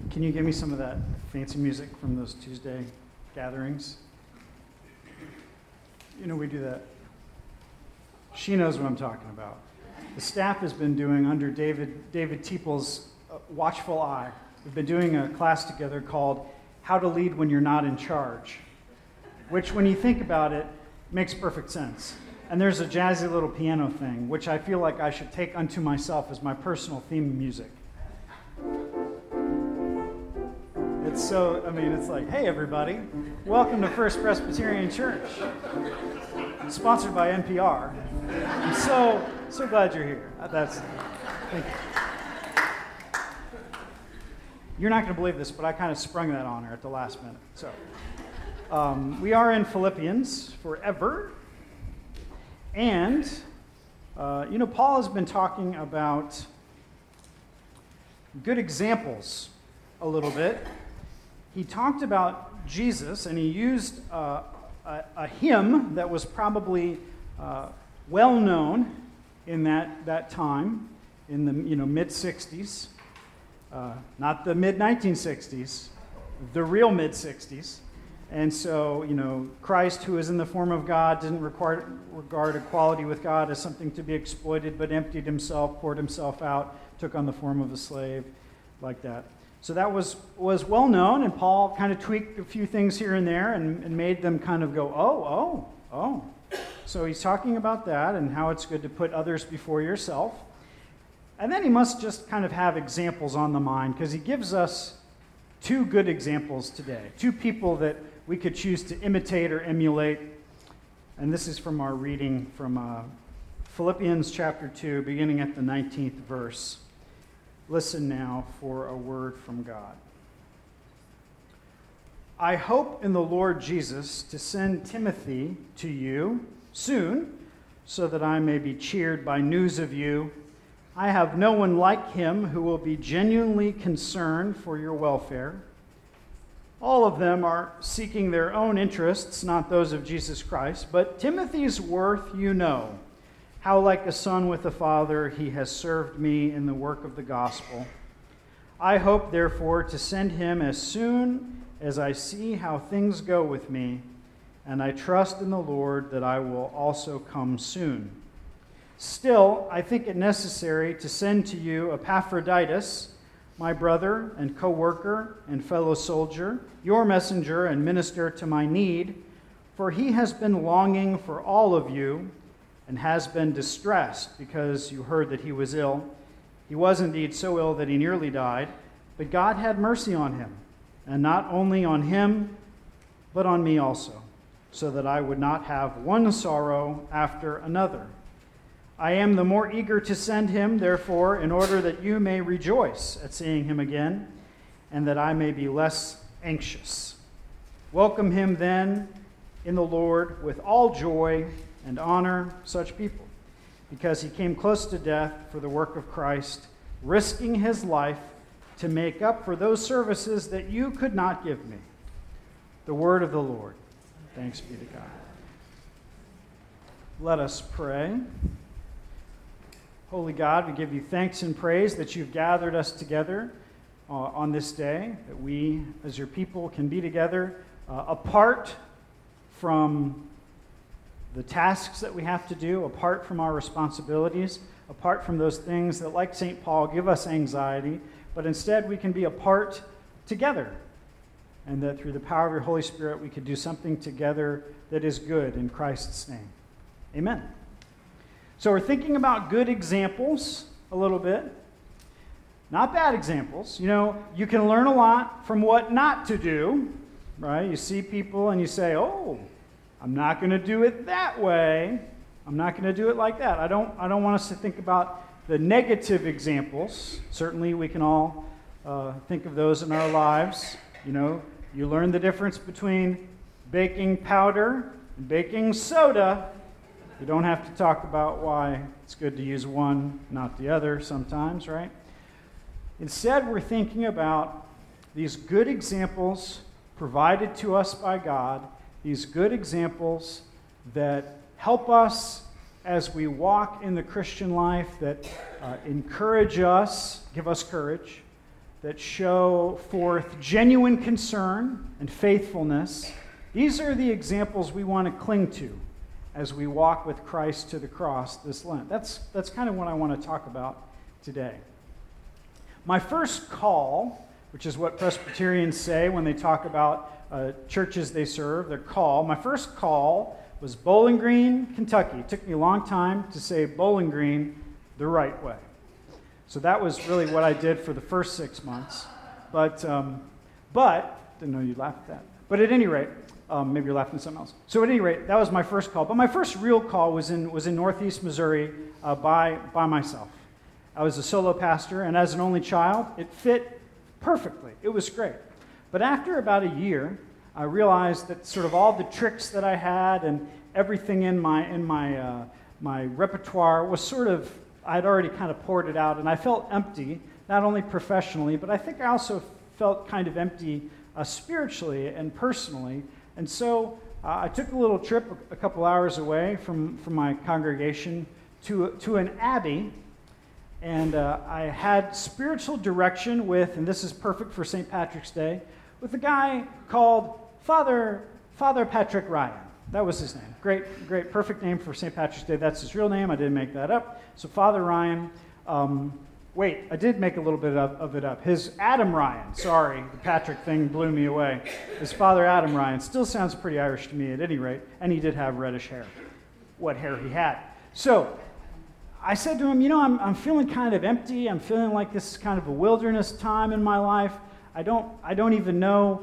Can you give me some of that fancy music from those Tuesday gatherings? You know, we do that. She knows what I'm talking about. The staff has been doing, under David Teeple's watchful eye, we've been doing a class together called How to Lead When You're Not in Charge, which, when you think about it, makes perfect sense. And there's a jazzy little piano thing, which I feel like I should take unto myself as my personal theme music. It's like, hey everybody, welcome to First Presbyterian Church, sponsored by NPR. I'm so glad you're here. Thank you. You're not going to believe this, but I kind of sprung that on her at the last minute. So, we are in Philippians forever. And, Paul has been talking about good examples a little bit. He talked about Jesus, and he used a hymn that was probably well known in that time, in the mid-60s. Not the mid-1960s, the real mid-60s. And so, Christ, who is in the form of God, didn't regard equality with God as something to be exploited, but emptied himself, poured himself out, took on the form of a slave, like that. So that was well known, and Paul kind of tweaked a few things here and there and made them kind of go, oh. So he's talking about that and how it's good to put others before yourself. And then he must just kind of have examples on the mind, because he gives us two good examples today, two people that we could choose to imitate or emulate. And this is from our reading from Philippians chapter 2, beginning at the 19th verse. Listen now for a word from God. I hope in the Lord Jesus to send Timothy to you soon, so that I may be cheered by news of you. I have no one like him who will be genuinely concerned for your welfare. All of them are seeking their own interests, not those of Jesus Christ. But Timothy's worth you know, how like a son with a father he has served me in the work of the gospel. I hope, therefore, to send him as soon as I see how things go with me, and I trust in the Lord that I will also come soon. Still, I think it necessary to send to you Epaphroditus, my brother and co-worker and fellow soldier, your messenger and minister to my need, for he has been longing for all of you and has been distressed because you heard that he was ill. He was indeed so ill that he nearly died, but God had mercy on him, and not only on him, but on me also, so that I would not have one sorrow after another. I am the more eager to send him, therefore, in order that you may rejoice at seeing him again, and that I may be less anxious. Welcome him then in the Lord with all joy, and honor such people, because he came close to death for the work of Christ, risking his life to make up for those services that you could not give me. The word of the Lord. Thanks be to God. Let us pray. Holy God, we give you thanks and praise that you've gathered us together on this day, that we, as your people, can be together apart from the tasks that we have to do, apart from our responsibilities, apart from those things that, like St. Paul, give us anxiety, but instead we can be apart together, and that through the power of your Holy Spirit we could do something together that is good in Christ's name. Amen. So we're thinking about good examples a little bit. Not bad examples. You can learn a lot from what not to do, right? You see people and you say, oh, I'm not going to do it that way. I'm not going to do it like that. I don't want us to think about the negative examples. Certainly we can all think of those in our lives. You learn the difference between baking powder and baking soda. You don't have to talk about why it's good to use one, not the other sometimes, right? Instead, we're thinking about these good examples provided to us by God, these good examples that help us as we walk in the Christian life, that encourage us, give us courage, that show forth genuine concern and faithfulness, these are the examples we want to cling to as we walk with Christ to the cross this Lent. That's kind of what I want to talk about today. My first call, which is what Presbyterians say when they talk about churches they serve, their call. My first call was Bowling Green, Kentucky. It took me a long time to say Bowling Green the right way. So that was really what I did for the first 6 months. But didn't know you'd laugh at that. But at any rate, maybe you're laughing at something else. So at any rate, that was my first call. But my first real call was in Northeast Missouri by myself. I was a solo pastor, and as an only child, it fit perfectly. It was great. But after about a year, I realized that sort of all the tricks that I had and everything in my repertoire was sort of, I'd already kind of poured it out, and I felt empty, not only professionally, but I think I also felt kind of empty spiritually and personally. And so I took a little trip a couple hours away from my congregation to an abbey, and I had spiritual direction with, and this is perfect for St. Patrick's Day, with a guy called Father Patrick Ryan. That was his name. Great, perfect name for St. Patrick's Day. That's his real name. I didn't make that up. So Father Ryan, I did make a little bit of it up. His Adam Ryan, sorry, the Patrick thing blew me away. His father Adam Ryan still sounds pretty Irish to me at any rate, and he did have reddish hair. What hair he had. So I said to him, I'm feeling kind of empty. I'm feeling like this is kind of a wilderness time in my life. I don't even know.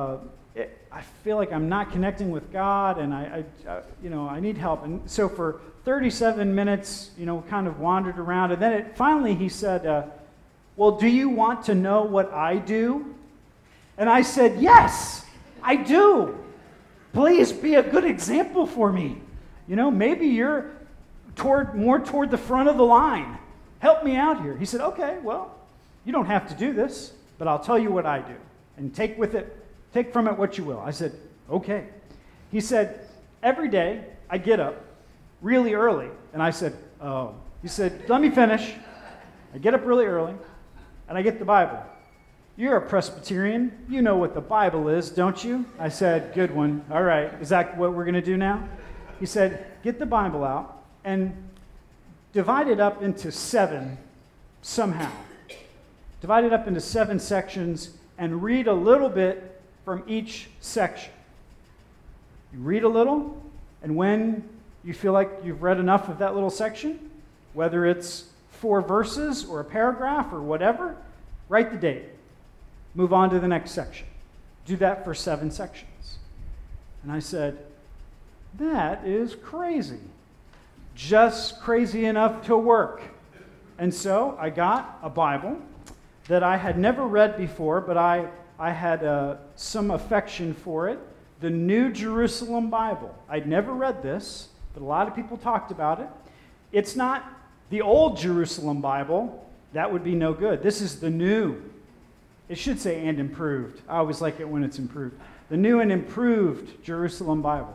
I feel like I'm not connecting with God, and I need help. And so for 37 minutes, kind of wandered around, and then finally he said, well, do you want to know what I do? And I said, yes, I do. Please be a good example for me. Maybe you're more toward the front of the line. Help me out here. He said, okay, well, you don't have to do this, but I'll tell you what I do, and take from it what you will. I said, okay. He said, every day I get up really early. And I said, oh. He said, let me finish. I get up really early, and I get the Bible. You're a Presbyterian. You know what the Bible is, don't you? I said, good one. All right. Is that what we're going to do now? He said, get the Bible out and divide it up into 7 somehow. Divide it up into 7 sections and read a little bit from each section. You read a little, and when you feel like you've read enough of that little section, whether it's 4 verses or a paragraph or whatever, write the date. Move on to the next section. Do that for 7 sections. And I said, that is crazy. Just crazy enough to work. And so I got a Bible that I had never read before, but I had some affection for it, the New Jerusalem Bible. I'd never read this, but a lot of people talked about it. It's not the Old Jerusalem Bible. That would be no good. This is the new. It should say and improved. I always like it when it's improved. The new and improved Jerusalem Bible.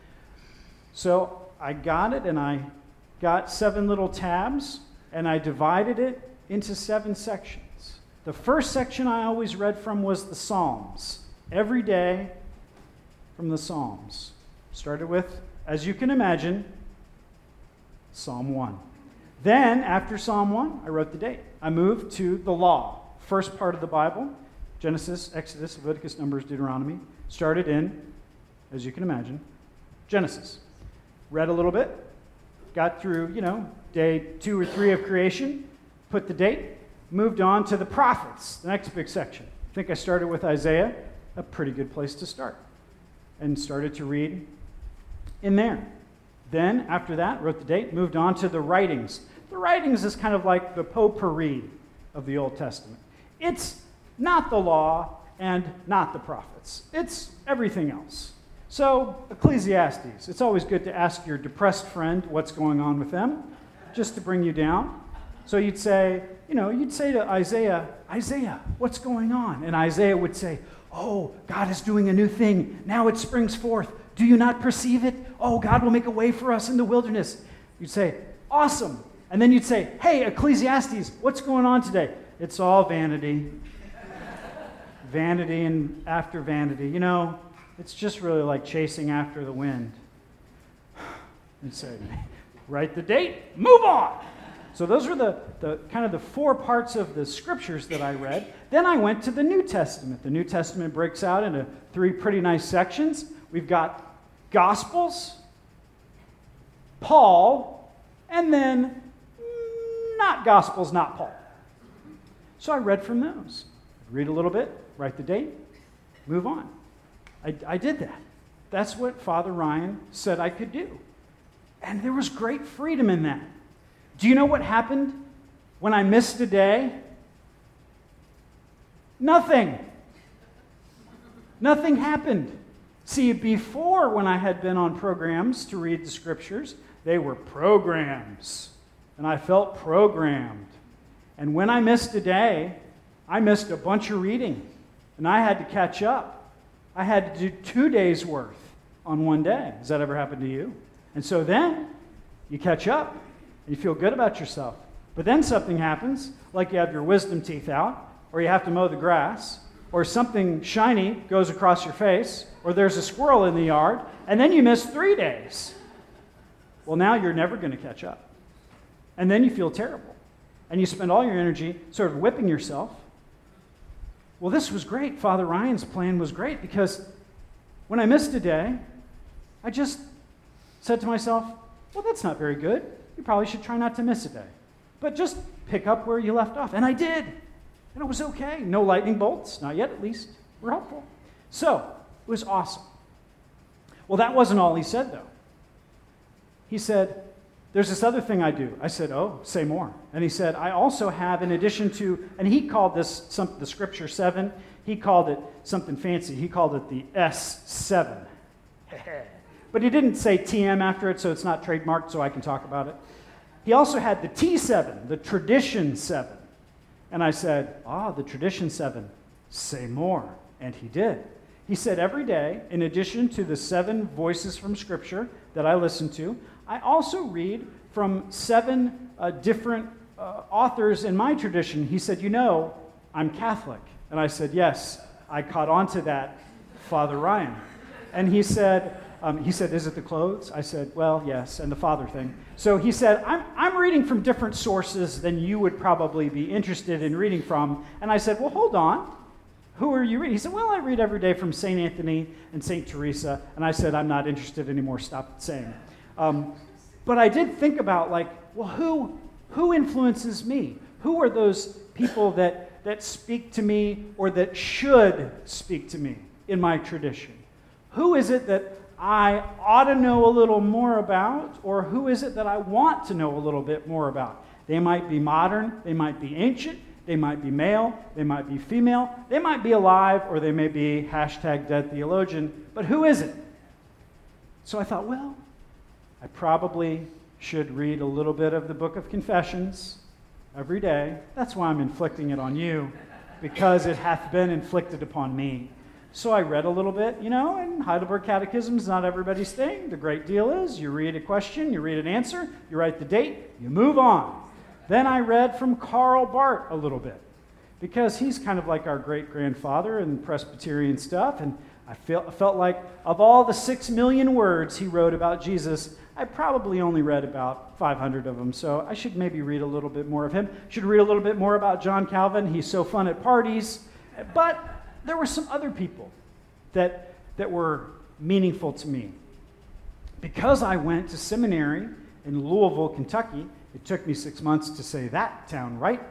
So I got it, and I got 7 little tabs, and I divided it into 7 sections. The first section I always read from was the Psalms. Every day from the Psalms. Started with, as you can imagine, Psalm 1. Then, after Psalm 1, I wrote the date. I moved to the law. First part of the Bible, Genesis, Exodus, Leviticus, Numbers, Deuteronomy. Started in, as you can imagine, Genesis. Read a little bit. Got through, day 2 or 3 of creation. Put the date. Moved on to the prophets, the next big section. I think I started with Isaiah, a pretty good place to start, and started to read in there. Then, after that, wrote the date, moved on to the writings. The writings is kind of like the potpourri of the Old Testament. It's not the law and not the prophets. It's everything else. So, Ecclesiastes. It's always good to ask your depressed friend what's going on with them, just to bring you down. So you'd say to Isaiah, what's going on? And Isaiah would say, oh, God is doing a new thing. Now it springs forth. Do you not perceive it? Oh, God will make a way for us in the wilderness. You'd say, awesome. And then you'd say, hey, Ecclesiastes, what's going on today? It's all vanity. vanity and after vanity. You know, it's just really like chasing after the wind. And say, write the date, move on. So those were the kind of the four parts of the scriptures that I read. Then I went to the New Testament. The New Testament breaks out into three pretty nice sections. We've got Gospels, Paul, and then not Gospels, not Paul. So I read from those. Read a little bit, write the date, move on. I did that. That's what Father Ryan said I could do. And there was great freedom in that. Do you know what happened when I missed a day? Nothing. Nothing happened. See, before, when I had been on programs to read the scriptures, they were programs. And I felt programmed. And when I missed a day, I missed a bunch of reading. And I had to catch up. I had to do 2 days' worth on one day. Has that ever happened to you? And so then you catch up and you feel good about yourself. But then something happens, like you have your wisdom teeth out, or you have to mow the grass, or something shiny goes across your face, or there's a squirrel in the yard, and then you miss 3 days. Well, now you're never going to catch up. And then you feel terrible. And you spend all your energy sort of whipping yourself. Well, this was great. Father Ryan's plan was great because when I missed a day, I just said to myself, well, that's not very good. You probably should try not to miss a day. But just pick up where you left off. And I did. And it was okay. No lightning bolts. Not yet, at least. We're helpful. So, it was awesome. Well, that wasn't all he said, though. He said, there's this other thing I do. I said, oh, say more. And he said, I also have, in addition to, and he called this the Scripture 7. He called it something fancy. He called it the S7. But he didn't say TM after it, so it's not trademarked, so I can talk about it. He also had the T7, the Tradition 7. And I said, the Tradition 7, say more. And he did. He said every day, in addition to the 7 voices from Scripture that I listen to, I also read from 7 different authors in my tradition. He said, I'm Catholic. And I said, yes, I caught on to that, Father Ryan. And he said, is it the clothes? I said, well, yes, and the father thing. So he said, I'm reading from different sources than you would probably be interested in reading from. And I said, well, hold on. Who are you reading? He said, well, I read every day from St. Anthony and St. Teresa. And I said, I'm not interested anymore. Stop saying. But I did think about, who influences me? Who are those people that speak to me or that should speak to me in my tradition? Who is it that I ought to know a little more about, or who is it that I want to know a little bit more about? They might be modern, they might be ancient, they might be male, they might be female, they might be alive, or they may be #dead theologian, but who is it? So I thought, well, I probably should read a little bit of the Book of Confessions every day. That's why I'm inflicting it on you, because it hath been inflicted upon me. So I read a little bit, and Heidelberg Catechism is not everybody's thing. The great deal is you read a question, you read an answer, you write the date, you move on. Then I read from Karl Barth a little bit, because he's kind of like our great-grandfather in Presbyterian stuff, and I felt like of all the 6 million words he wrote about Jesus, I probably only read about 500 of them, so I should maybe read a little bit more of him. Should read a little bit more about John Calvin. He's so fun at parties. But there were some other people that were meaningful to me. Because I went to seminary in Louisville, Kentucky, it took me 6 months to say that town right,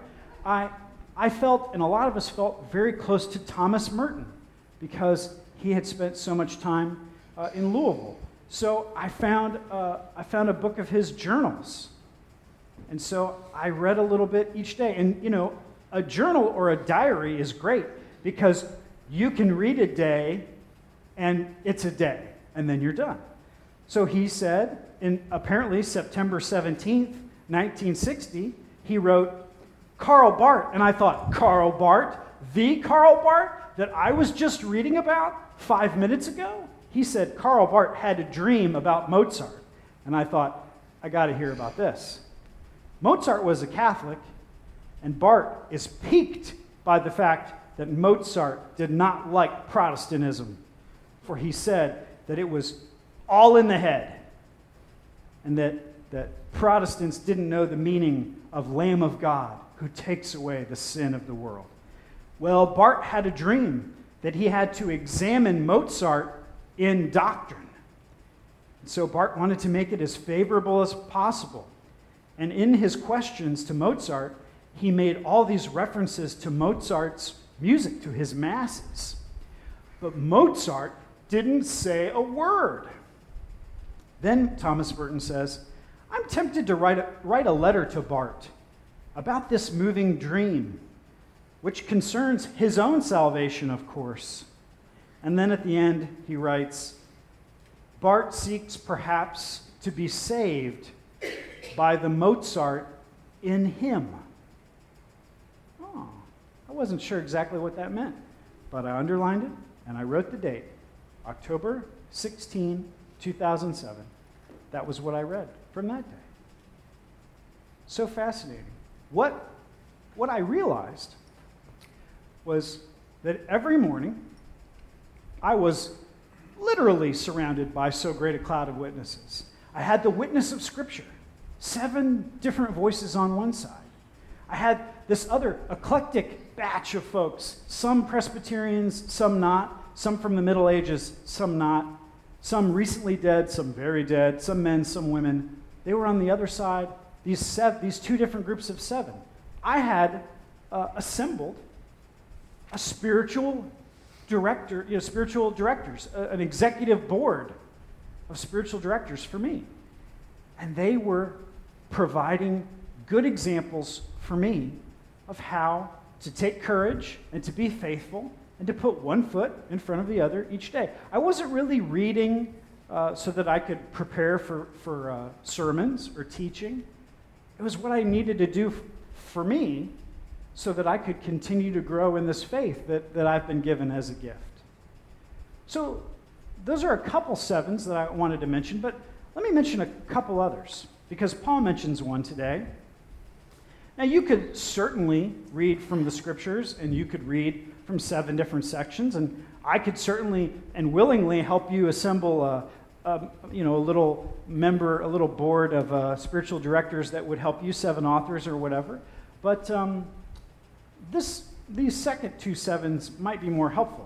I felt, and a lot of us felt, very close to Thomas Merton because he had spent so much time in Louisville. So I found a book of his journals. And so I read a little bit each day. And, a journal or a diary is great because you can read a day and it's a day, and then you're done. So he said, in apparently September 17th, 1960, he wrote Karl Barth. And I thought, Karl Barth? The Karl Barth that I was just reading about 5 minutes ago? He said Karl Barth had a dream about Mozart. And I thought, I got to hear about this. Mozart was a Catholic, and Barth is piqued by the fact that Mozart did not like Protestantism, for he said that it was all in the head, and that Protestants didn't know the meaning of Lamb of God who takes away the sin of the world. Well, Barth had a dream that he had to examine Mozart in doctrine. So Barth wanted to make it as favorable as possible. And in his questions to Mozart, he made all these references to Mozart's music, to his masses. But Mozart didn't say a word. Then Thomas Merton says, I'm tempted to write a letter to Barth about this moving dream, which concerns his own salvation, of course. And then at the end, he writes, Barth seeks perhaps to be saved by the Mozart in him. Oh, I wasn't sure exactly what that meant, but I underlined it and I wrote the date, October 16, 2007. That was what I read from that day. So fascinating. What I realized was that every morning I was literally surrounded by so great a cloud of witnesses. I had the witness of Scripture, 7 different voices on one side. I had this other eclectic batch of folks, some Presbyterians, some not, some from the Middle Ages, some not, some recently dead, some very dead, some men, some women. They were on the other side, these 2 different groups of 7. I had assembled a spiritual directors, an executive board of spiritual directors for me. And they were providing good examples for me of how to take courage and to be faithful and to put one foot in front of the other each day. I wasn't really reading so that I could prepare for sermons or teaching. It was what I needed to do for me so that I could continue to grow in this faith that I've been given as a gift. So those are a couple 7s that I wanted to mention, but let me mention a couple others, because Paul mentions one today. Now, you could certainly read from the Scriptures, and you could read from 7 different sections, and I could certainly and willingly help you assemble a little board of spiritual directors that would help you, 7 authors or whatever. But these second 2 7s might be more helpful.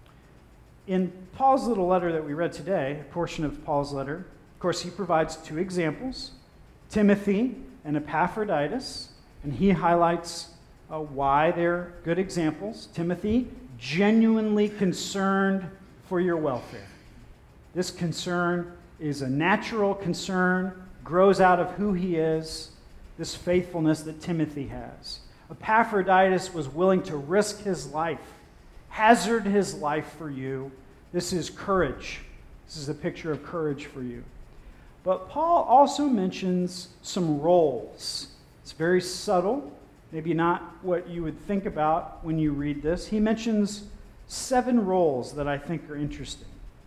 In Paul's little letter that we read today, a portion of Paul's letter, of course, he provides 2 examples, Timothy and Epaphroditus, and he highlights why they're good examples. Timothy, genuinely concerned for your welfare. This concern is a natural concern, grows out of who he is, this faithfulness that Timothy has. Epaphroditus was willing to risk his life, hazard his life for you. This is courage. This is a picture of courage for you. But Paul also mentions some roles. It's very subtle, maybe not what you would think about when you read this. He mentions 7 roles that I think are interesting.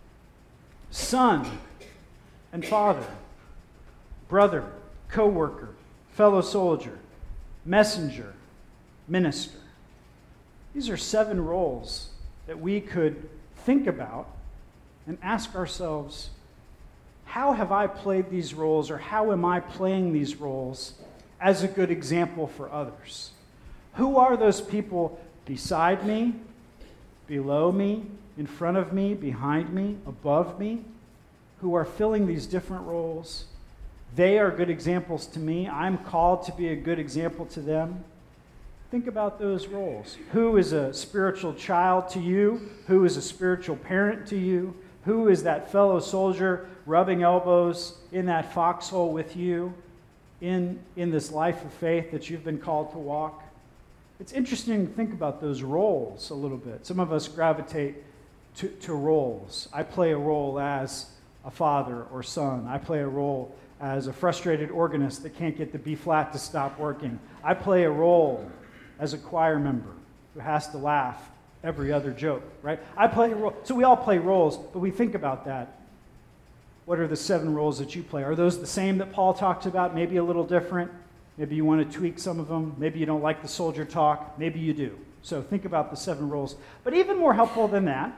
Son and father, brother, co-worker, fellow soldier, messenger, minister. These are 7 roles that we could think about and ask ourselves, how have I played these roles, or how am I playing these roles as a good example for others? Who are those people beside me, below me, in front of me, behind me, above me, who are filling these different roles? They are good examples to me. I'm called to be a good example to them. Think about those roles. Who is a spiritual child to you? Who is a spiritual parent to you? Who is that fellow soldier rubbing elbows in that foxhole with you in this life of faith that you've been called to walk? It's interesting to think about those roles a little bit. Some of us gravitate to roles. I play a role as a father or son. I play a role as a frustrated organist that can't get the B flat to stop working. I play a role as a choir member who has to laugh every other joke, right? I play a role. So we all play roles, but we think about that. What are the 7 roles that you play? Are those the same that Paul talks about? Maybe a little different? Maybe you want to tweak some of them. Maybe you don't like the soldier talk. Maybe you do. So think about the 7 roles. But even more helpful than that,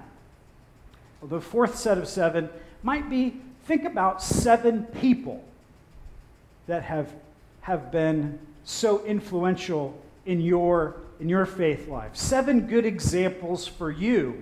the fourth set of 7 might be think about 7 people that have been so influential in your faith life. 7 good examples for you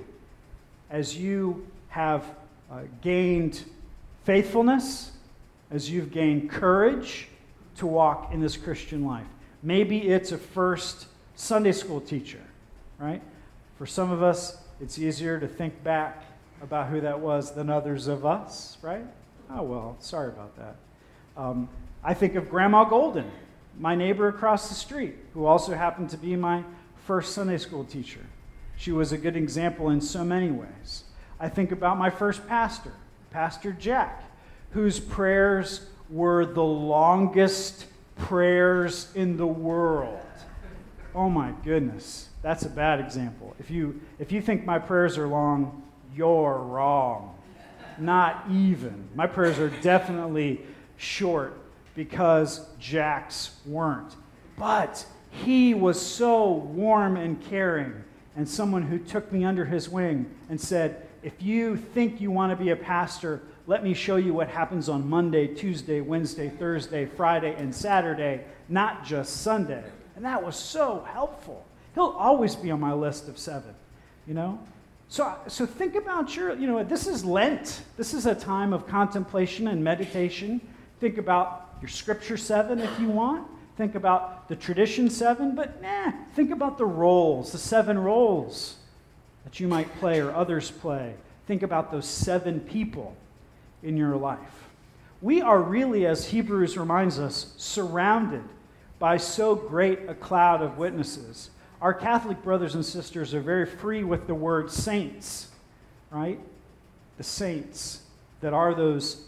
as you have gained faithfulness, as you've gained courage to walk in this Christian life. Maybe it's a first Sunday school teacher, right? For some of us, it's easier to think back about who that was than others of us, right? Oh, well, sorry about that. I think of Grandma Golden, my neighbor across the street, who also happened to be my first Sunday school teacher. She was a good example in so many ways. I think about my first pastor, Pastor Jack, whose prayers were the longest prayers in the world. Oh my goodness, that's a bad example. If you think my prayers are long, you're wrong. Not even. My prayers are definitely short because Jack's weren't. But he was so warm and caring, and someone who took me under his wing and said, if you think you want to be a pastor, let me show you what happens on Monday, Tuesday, Wednesday, Thursday, Friday, and Saturday, not just Sunday. And that was so helpful. He'll always be on my list of 7, you know? So think about this is Lent. This is a time of contemplation and meditation. Think about your Scripture 7 if you want. Think about the tradition 7, but think about the roles, the 7 roles that you might play or others play. Think about those 7 people in your life. We are really, as Hebrews reminds us, surrounded by so great a cloud of witnesses. Our Catholic brothers and sisters are very free with the word saints, right? The saints that are those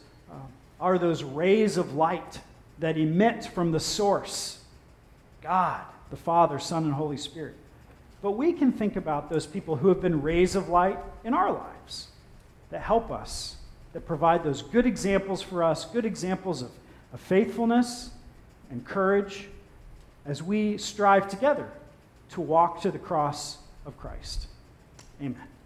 rays of light that emit from the source, God, the Father, Son, and Holy Spirit. But we can think about those people who have been rays of light in our lives that help us, that provide those good examples for us, good examples of faithfulness and courage as we strive together to walk to the cross of Christ. Amen.